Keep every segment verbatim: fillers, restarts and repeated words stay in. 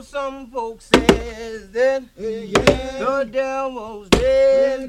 some folks says that the devil's dead.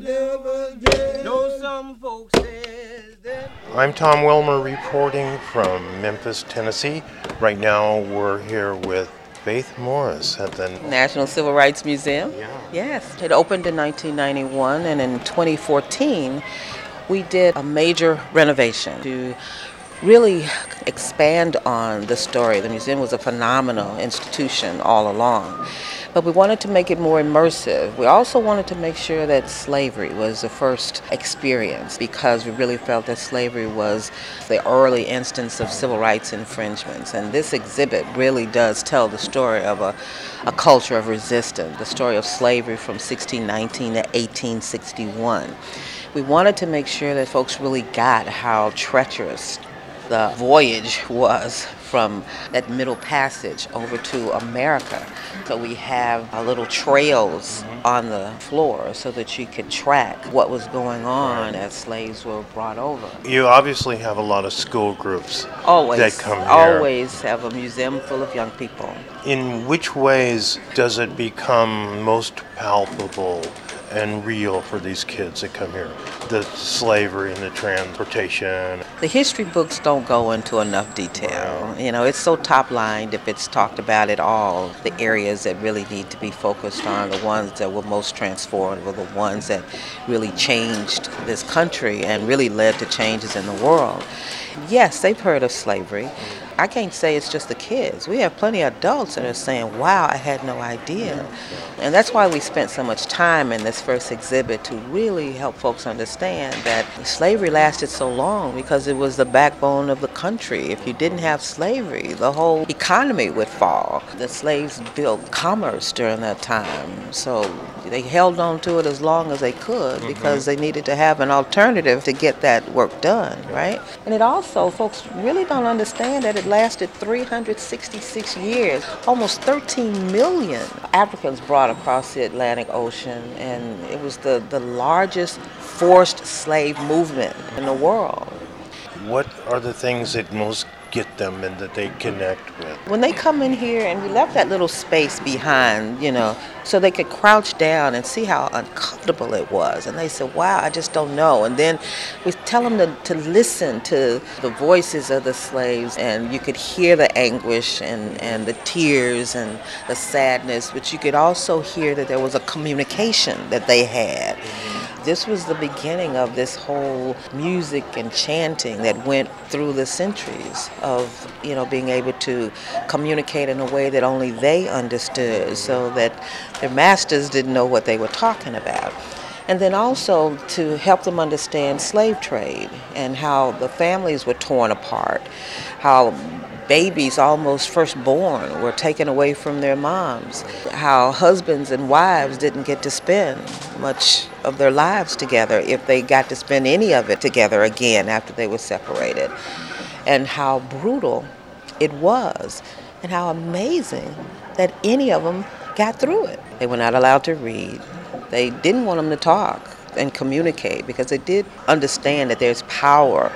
Know some folks says that. I'm Tom Wilmer reporting from Memphis, Tennessee. Right now we're here with Faith Morris at the National Civil Rights Museum. Yeah. Yes. It opened in nineteen ninety-one, and in twenty fourteen we did a major renovation to really expand on the story. The museum was a phenomenal institution all along, but we wanted to make it more immersive. We also wanted to make sure that slavery was the first experience, because we really felt that slavery was the early instance of civil rights infringements. And this exhibit really does tell the story of a, a culture of resistance, the story of slavery from sixteen nineteen to eighteen sixty-one. We wanted to make sure that folks really got how treacherous the voyage was from that Middle Passage over to America. So we have uh, little trails on the floor so that you could track what was going on as slaves were brought over. You obviously have a lot of school groups Always, that come here. always have a museum full of young people. In which ways does it become most palpable and real for these kids that come here? The slavery and the transportation. The history books don't go into enough detail. You know, it's so top-lined if it's talked about at all. The areas that really need to be focused on, the ones that were most transformed, were the ones that really changed this country and really led to changes in the world. Yes, they've heard of slavery. I can't say it's just the kids. We have plenty of adults that are saying, wow, I had no idea. And that's why we spent so much time in this first exhibit, to really help folks understand that slavery lasted so long because it was the backbone of the country. If you didn't have slavery, the whole economy would fall. The slaves built commerce during that time, so they held on to it as long as they could because they needed to have an alternative to get that work done, right? And it also, folks really don't understand that it lasted three hundred sixty-six years. Almost thirteen million Africans brought across the Atlantic Ocean, and it was the, the largest forced slave movement in the world. What are the things that most get them and that they connect with? When they come in here, and we left that little space behind, you know, so they could crouch down and see how uncomfortable it was. And they said, wow, I just don't know. And then we tell them to, to listen to the voices of the slaves, and you could hear the anguish and, and the tears and the sadness, but you could also hear that there was a communication that they had. This was the beginning of this whole music and chanting that went through the centuries of, you know, being able to communicate in a way that only they understood, so that their masters didn't know what they were talking about. And then also to help them understand slave trade and how the families were torn apart, how babies almost firstborn were taken away from their moms, how husbands and wives didn't get to spend much of their lives together, if they got to spend any of it together again after they were separated, and how brutal it was, and how amazing that any of them got through it. They were not allowed to read. They didn't want them to talk and communicate, because they did understand that there's power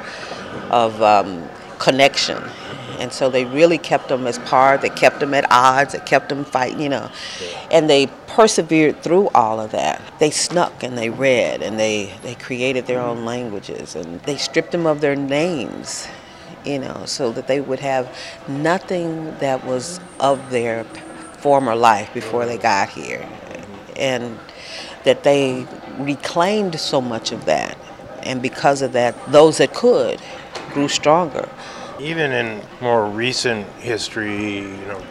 of um, connection. And so they really kept them as part, they kept them at odds, they kept them fighting, you know. And they persevered through all of that. They snuck and they read, and they, they created their own languages, and they stripped them of their names, you know, so that they would have nothing that was of their former life before they got here. And that they reclaimed so much of that. And because of that, those that could grew stronger. Even in more recent history, you know,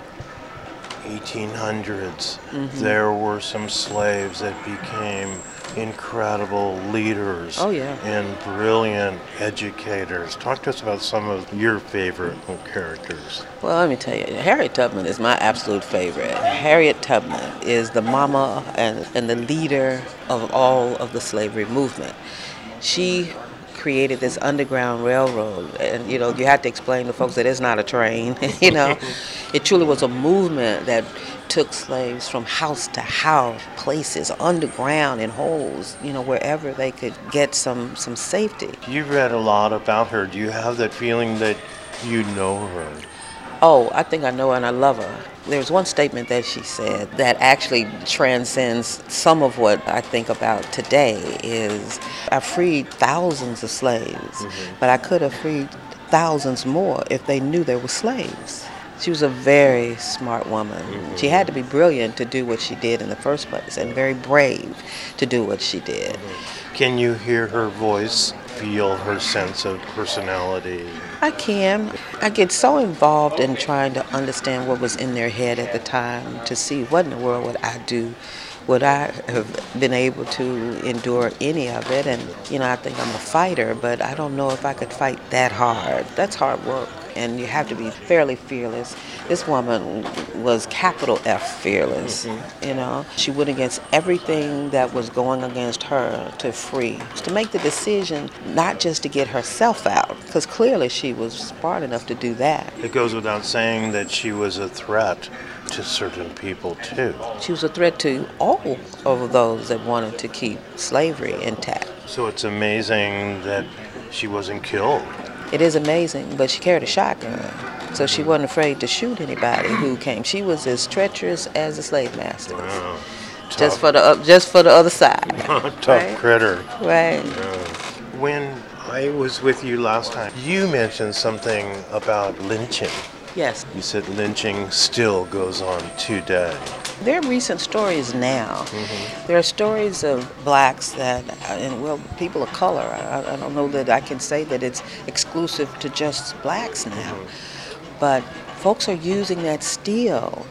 eighteen hundreds, mm-hmm. there were some slaves that became incredible leaders oh, yeah. and brilliant educators. Talk to us about some of your favorite characters. Well, let me tell you, Harriet Tubman is my absolute favorite. Harriet Tubman is the mama and, and the leader of all of the slavery movement. She created this underground railroad, and you know, you had to explain to folks that it's not a train. You know, it truly was a movement that took slaves from house to house, places underground in holes, you know, wherever they could get some some safety. You read a lot about her. Do you have that feeling that you know her? Oh, I think I know her and I love her. There's one statement that she said that actually transcends some of what I think about today is I freed thousands of slaves, mm-hmm. but I could have freed thousands more if they knew they were slaves. She was a very smart woman. Mm-hmm. She had to be brilliant to do what she did in the first place and very brave to do what she did. Mm-hmm. Can you hear her voice, feel her sense of personality? I can. I get so involved in trying to understand what was in their head at the time to see what in the world would I do. Would I have been able to endure any of it? And, you know, I think I'm a fighter, but I don't know if I could fight that hard. That's hard work, and you have to be fairly fearless. This woman was capital F fearless, mm-hmm. you know. She went against everything that was going against her to free, to make the decision not just to get herself out, because clearly she was smart enough to do that. It goes without saying that she was a threat to certain people, too. She was a threat to all of those that wanted to keep slavery intact. So it's amazing that she wasn't killed. It is amazing, but she carried a shotgun, so she wasn't afraid to shoot anybody who came. She was as treacherous as the slave masters. Wow. Just for the uh, just for the other side. Tough right? critter. Right. Yeah. When I was with you last time, you mentioned something about lynching. Yes. You said lynching still goes on today. There are recent stories now. Mm-hmm. There are stories of blacks that, and well, people of color. I, I don't know that I can say that it's exclusive to just blacks now. Mm-hmm. But folks are using that still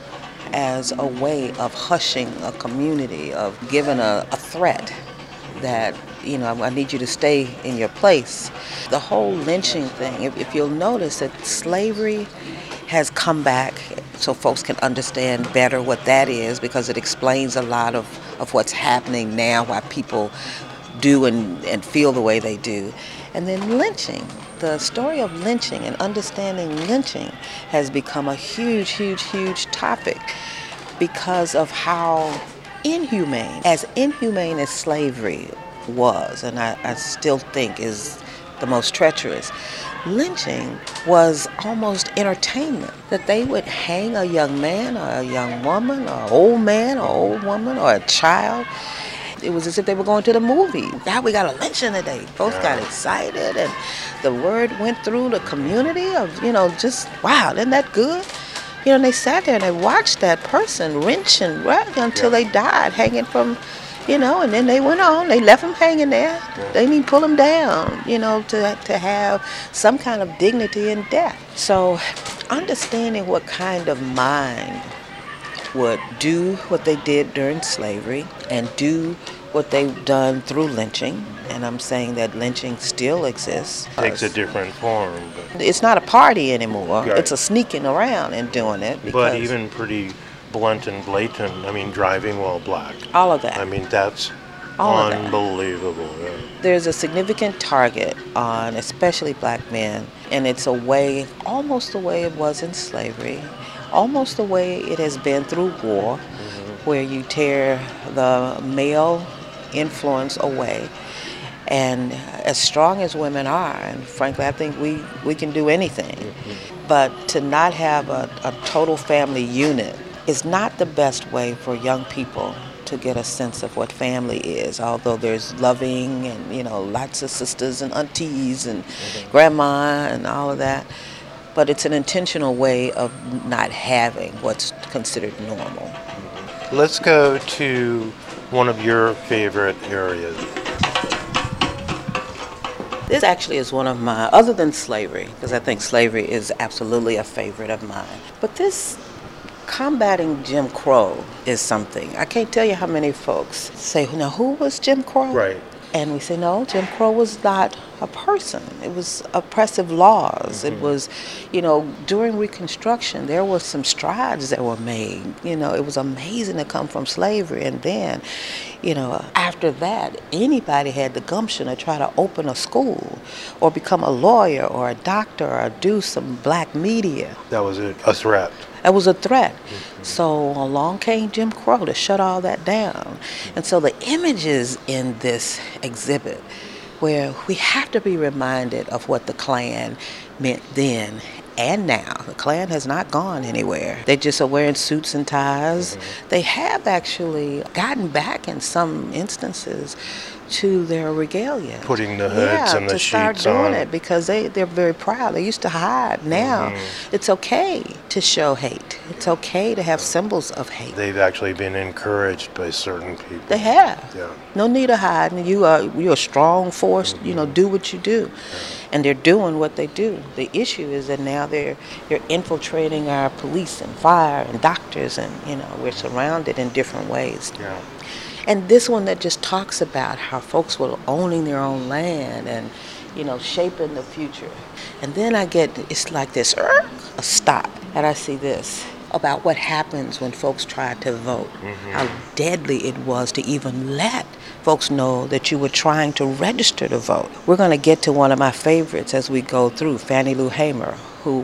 as a way of hushing a community, of giving a, a threat that, you know, I need you to stay in your place. The whole lynching thing, if, if you'll notice that slavery has come back so folks can understand better what that is, because it explains a lot of, of what's happening now, why people do and, and feel the way they do. And then lynching. The story of lynching and understanding lynching has become a huge, huge, huge topic because of how inhumane, as inhumane as slavery was, and I, I still think is the most treacherous, lynching was almost entertainment, that they would hang a young man or a young woman or an old man or old woman or a child. It was as if they were going to the movie. Now we got a lynching today. Folks got excited, and the word went through the community of, you know, just, wow, isn't that good? You know, and they sat there and they watched that person wrenching right until yeah. they died, hanging from, you know, and then they went on. They left them hanging there. Yeah. They didn't pull them down, you know, to to have some kind of dignity in death. So understanding what kind of mind would do what they did during slavery and do what they've done through lynching, and I'm saying that lynching still exists. Takes a different form. But it's not a party anymore. Right. It's a sneaking around and doing it. But even pretty blunt and blatant, I mean, driving while black. All of that. I mean, that's all unbelievable. Yeah. There's a significant target on especially black men, and it's a way, almost the way it was in slavery, almost the way it has been through war, mm-hmm. where you tear the male influence away. And as strong as women are, and frankly, I think we, we can do anything, mm-hmm. but to not have a, a total family unit is not the best way for young people to get a sense of what family is, although there's loving and, you know, lots of sisters and aunties and mm-hmm. grandma and all of that. But it's an intentional way of not having what's considered normal. Let's go to one of your favorite areas. This actually is one of my, other than slavery, because I think slavery is absolutely a favorite of mine. But this combating Jim Crow is something. I can't tell you how many folks say, now who was Jim Crow? Right. And we say, no, Jim Crow was not a person. It was oppressive laws. Mm-hmm. It was, you know, during Reconstruction, there was some strides that were made. You know, it was amazing to come from slavery. And then, you know, after that, anybody had the gumption to try to open a school or become a lawyer or a doctor or do some black media. That was a, a threat. It was a threat. Mm-hmm. So along came Jim Crow to shut all that down. And so the images in this exhibit, where we have to be reminded of what the Klan meant then and now. The Klan has not gone anywhere. They just are wearing suits and ties. Mm-hmm. They have actually gotten back in some instances to their regalia. Putting the hoods yeah, and the sheets on. to start doing it because they, they're very proud. They used to hide. Now mm-hmm. it's okay to show hate. It's okay to have symbols of hate. They've actually been encouraged by certain people. They have. Yeah. No need of hiding. You are you're a strong force. Mm-hmm. You know, do what you do. Yeah. And they're doing what they do. The issue is that now they're they're infiltrating our police and fire and doctors, and you know we're surrounded in different ways. Yeah. And this one that just talks about how folks were owning their own land and, you know, shaping the future. And then I get, it's like this, a stop. And I see this about what happens when folks try to vote. Mm-hmm. How deadly it was to even let folks know that you were trying to register to vote. We're going to get to one of my favorites as we go through, Fannie Lou Hamer, who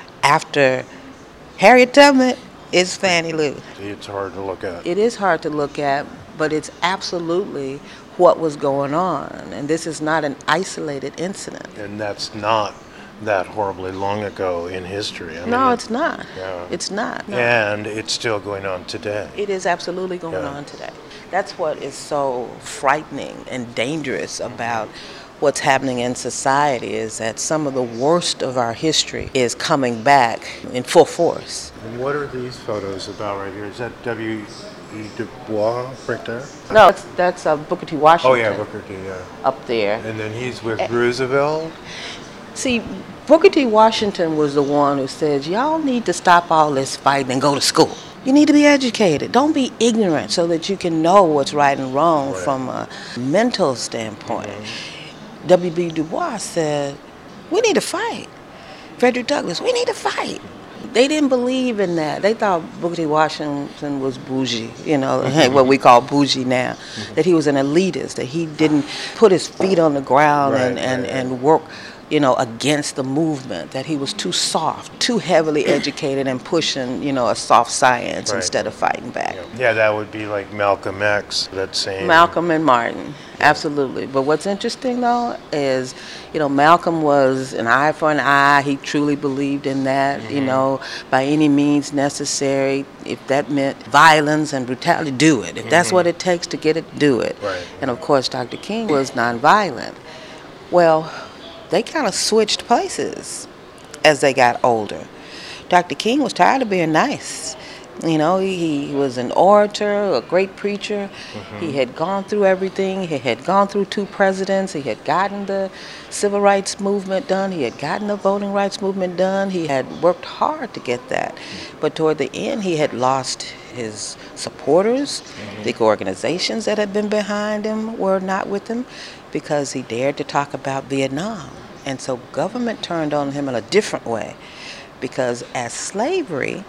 after Harriet Tubman is Fannie Lou. It's hard to look at. It is hard to look at. But it's absolutely what was going on. And this is not an isolated incident. And that's not that horribly long ago in history. I no, mean, it's not. Yeah. It's not. No. And it's still going on today. It is absolutely going yeah. on today. That's what is so frightening and dangerous about what's happening in society, is that some of the worst of our history is coming back in full force. And what are these photos about right here? Is that W E Du Bois right there? No, that's, that's uh, Booker T. Washington. Oh, yeah, Booker T, yeah. Up there. And then he's with uh, Roosevelt? See, Booker T. Washington was the one who said, y'all need to stop all this fighting and go to school. You need to be educated. Don't be ignorant so that you can know what's right and wrong right. from a mental standpoint. Mm-hmm. W B Du Bois said, we need to fight. Frederick Douglass, we need to fight. They didn't believe in that. They thought Booker T. Washington was bougie, you know, mm-hmm. what we call bougie now. Mm-hmm. That he was an elitist, that he didn't put his feet on the ground right, and, and, right, and work, you know, against the movement, that he was too soft, too heavily educated and pushing, you know, a soft science right. instead of fighting back. Yeah. yeah, that would be like Malcolm X, that same. Malcolm and Martin, absolutely. But what's interesting, though, is, you know, Malcolm was an eye for an eye. He truly believed in that, mm-hmm. you know, by any means necessary. If that meant violence and brutality, do it. If mm-hmm. that's what it takes to get it, do it. Right. And, of course, Doctor King was nonviolent. Well, they kind of switched places as they got older. Doctor King was tired of being nice. You know, he, he was an orator, a great preacher. Mm-hmm. He had gone through everything. He had gone through two presidents. He had gotten the civil rights movement done. He had gotten the voting rights movement done. He had worked hard to get that. But toward the end, he had lost his supporters. Mm-hmm. The organizations that had been behind him were not with him because he dared to talk about Vietnam. And so government turned on him in a different way, because as slavery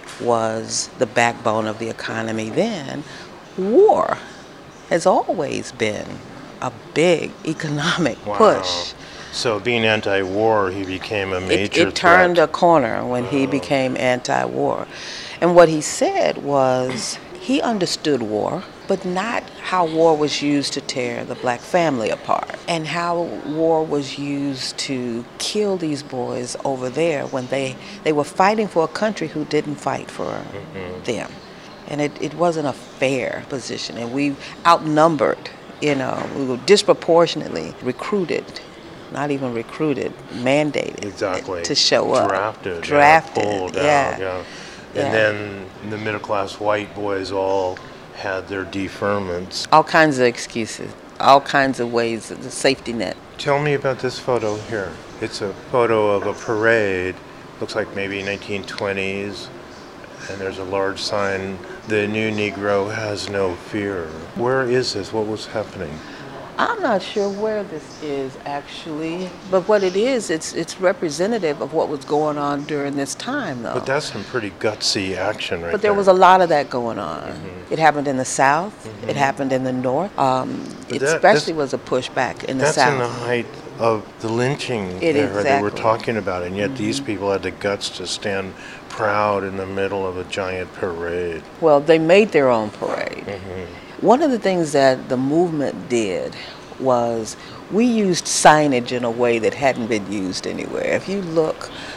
was the backbone of the economy then, war has always been a big economic wow. push. So being anti-war, he became a major It, it turned threat. a corner when oh. he became anti-war. And what he said was he understood war, but not how war was used to tear the black family apart, and how war was used to kill these boys over there when they, they were fighting for a country who didn't fight for mm-hmm. them. And it, it wasn't a fair position, and we outnumbered, you know, we were disproportionately recruited, not even recruited, mandated exactly. to show up. Drafted. Drafted, yeah. Pulled yeah. out, yeah. Yeah. And then the middle-class white boys all had their deferments. All kinds of excuses, all kinds of ways, the safety net. Tell me about this photo here. It's a photo of a parade, looks like maybe nineteen twenties, and there's a large sign, "The New Negro Has No Fear." Where is this? What was happening? I'm not sure where this is actually, but what it is, it's it's representative of what was going on during this time, though. But that's some pretty gutsy action right there. But there was a lot of that going on. Mm-hmm. It happened in the South. Mm-hmm. It happened in the North. Um, it that, especially was a pushback in the that's South. That's in the height of the lynching it there exactly. they were talking about, and yet mm-hmm. these people had the guts to stand proud in the middle of a giant parade. Well, they made their own parade. Mm-hmm. One of the things that the movement did was we used signage in a way that hadn't been used anywhere. If you look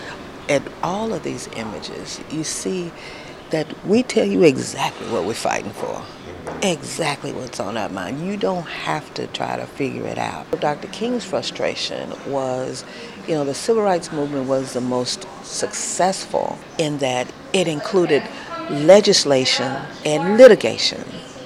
at all of these images, you see that we tell you exactly what we're fighting for, exactly what's on our mind. You don't have to try to figure it out. Doctor King's frustration was, you know, the civil rights movement was the most successful in that it included legislation and litigation.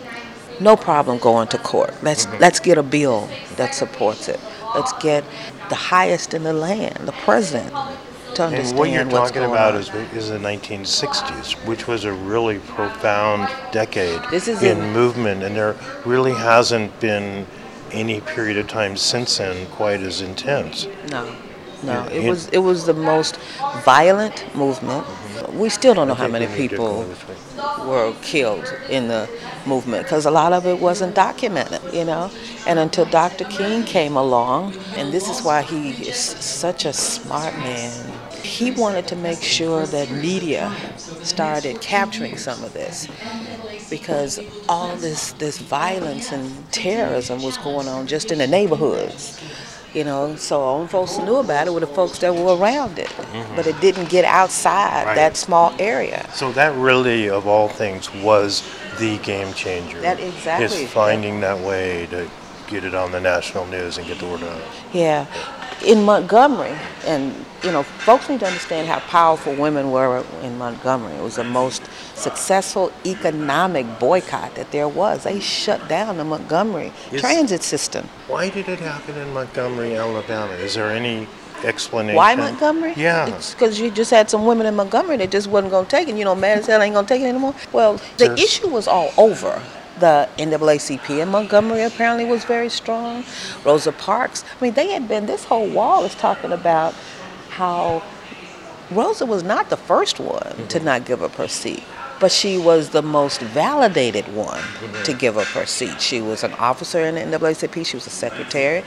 No problem going to court. Let's mm-hmm. let's get a bill that supports it. Let's get the highest in the land, the president, to understand and what you're what's talking going about on. is is the nineteen sixties, which was a really profound decade This is in in, movement, and there really hasn't been any period of time since then quite as intense. No, no. It, It it was it was the most violent movement. Mm-hmm. We still don't know how many people were killed in the movement because a lot of it wasn't documented, you know. And until Doctor King came along, and this is why he is such a smart man, he wanted to make sure that media started capturing some of this because all this, this violence and terrorism was going on just in the neighborhoods. You know, so only folks who knew about it were the folks that were around it. Mm-hmm. But it didn't get outside right. that small area. So that really, of all things, was the game changer. That exactly. Is finding that way to get it on the national news and get the word out. Yeah. In Montgomery, and, you know, folks need to understand how powerful women were in Montgomery. It was the most successful economic boycott that there was. They shut down the Montgomery Is, transit system. Why did it happen in Montgomery, Alabama? Is there any explanation? Why Montgomery? Yeah. It's because you just had some women in Montgomery that just wasn't going to take it. You know, mad as hell ain't going to take it anymore. Well, the There's, issue was all over. The N double A C P in Montgomery apparently was very strong. Rosa Parks. I mean, they had been, this whole wall is talking about how Rosa was not the first one mm-hmm. to not give up her seat, but she was the most validated one mm-hmm. to give up her seat. She was an officer in the N double A C P. She was a secretary.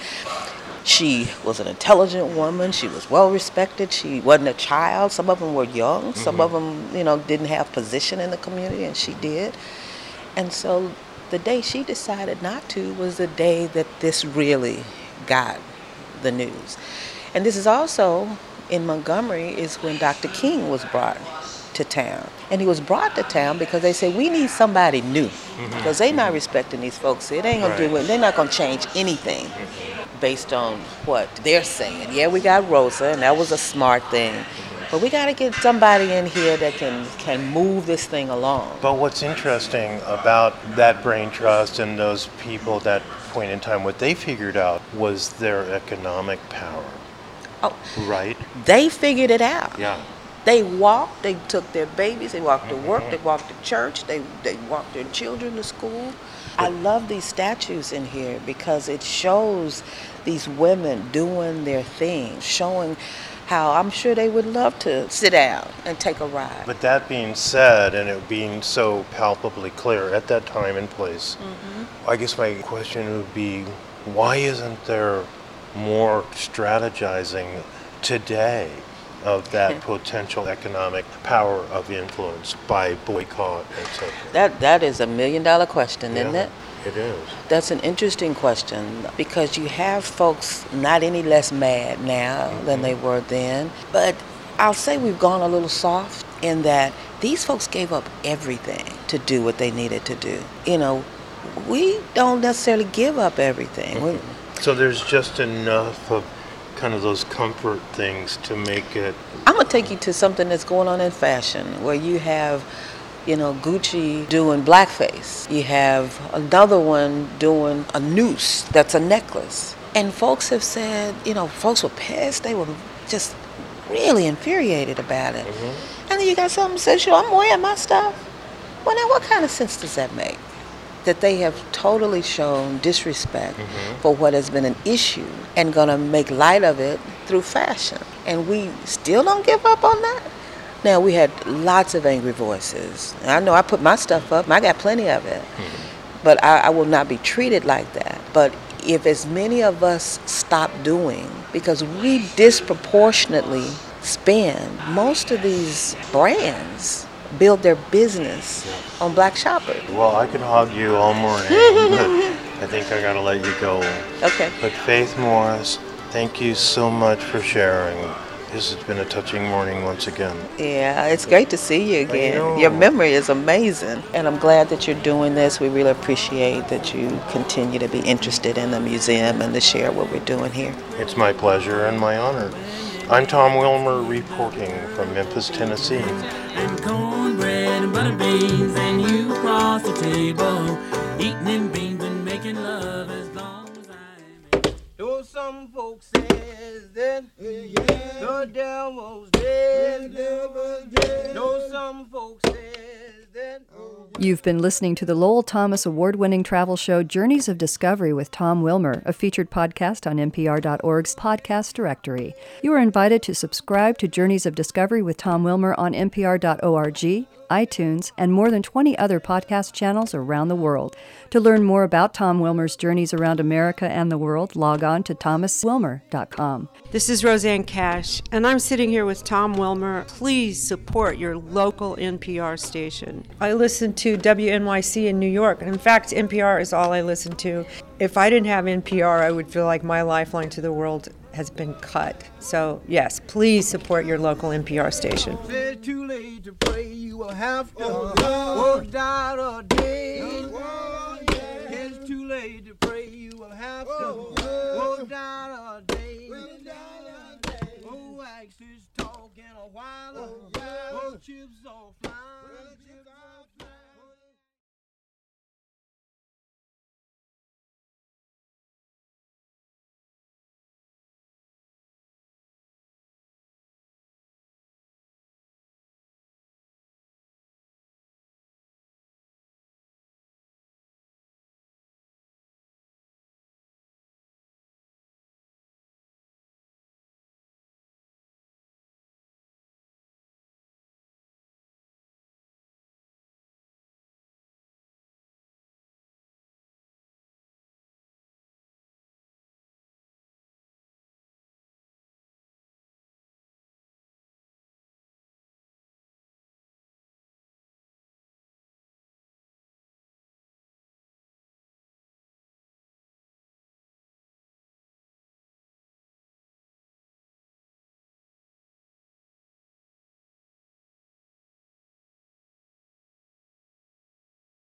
She was an intelligent woman. She was well respected. She wasn't a child. Some of them were young. Some mm-hmm. of them, you know, didn't have position in the community, and she did. And so the day she decided not to was the day that this really got the news. And this is also in Montgomery is when Doctor King was brought to town. And he was brought to town because they said, we need somebody new. Mm-hmm. Because they're not respecting these folks here. They ain't gonna right. do it. They're not gonna change anything mm-hmm. based on what they're saying. Yeah, we got Rosa, and that was a smart thing. But we got to get somebody in here that can, can move this thing along. But what's interesting about that brain trust and those people at that point in time, what they figured out was their economic power. Oh, right? They figured it out. Yeah. They walked, they took their babies, they walked mm-hmm. to work, they walked to church, they, they walked their children to school. I love these statues in here because it shows these women doing their thing, showing how I'm sure they would love to sit down and take a ride. But that being said, and it being so palpably clear at that time and place, mm-hmm. I guess my question would be, why isn't there more strategizing today of that potential economic power of influence by boycott, et cetera? That, that is a million dollar question, yeah, isn't it? It is. That's an interesting question because you have folks not any less mad now mm-hmm. than they were then. But I'll say we've gone a little soft in that these folks gave up everything to do what they needed to do. You know, we don't necessarily give up everything. Mm-hmm. So there's just enough of kind of those comfort things to make it... I'm going to take you to something that's going on in fashion where you have, you know, Gucci doing blackface. You have another one doing a noose that's a necklace. And folks have said, you know, folks were pissed. They were just really infuriated about it. Mm-hmm. And then you got something that says, sure, I'm wearing my stuff. Well, now what kind of sense does that make? That they have totally shown disrespect mm-hmm. for what has been an issue and gonna make light of it through fashion. And we still don't give up on that. Now, we had lots of angry voices. I know I put my stuff up, and I got plenty of it. Mm-hmm. But I, I will not be treated like that. But if as many of us stop doing, because we disproportionately spend, most of these brands build their business on black shoppers. Well, I could hog you all morning, but I think I gotta let you go. Okay. But Faith Morris, thank you so much for sharing This has been a touching morning once again. Yeah, it's great to see you again. Your memory is amazing. And I'm glad that you're doing this. We really appreciate that you continue to be interested in the museum and to share what we're doing here. It's my pleasure and my honor. I'm Tom Wilmer reporting from Memphis, Tennessee. And cornbread and butter beans and you cross the table, eating them beans and making love as long as I'm. Though some folks says that the devil's dead, though some folks says that. You've been listening to the Lowell Thomas award-winning travel show Journeys of Discovery with Tom Wilmer, a featured podcast on N P R dot org's podcast directory. You are invited to subscribe to Journeys of Discovery with Tom Wilmer on N P R dot org, iTunes, and more than twenty other podcast channels around the world. To learn more about Tom Wilmer's journeys around America and the world, log on to thomas wilmer dot com. This is Roseanne Cash, and I'm sitting here with Tom Wilmer. Please support your local N P R station. I listen to W N Y C in New York, and in fact, N P R is all I listen to. If I didn't have N P R, I would feel like my lifeline to the world has been cut. So, yes, please support your local N P R station. It's too late to pray, you will have to work out a day. It's too late to pray, you will have to work out a day. Oh, wax is talking a while, oh, chips all flying.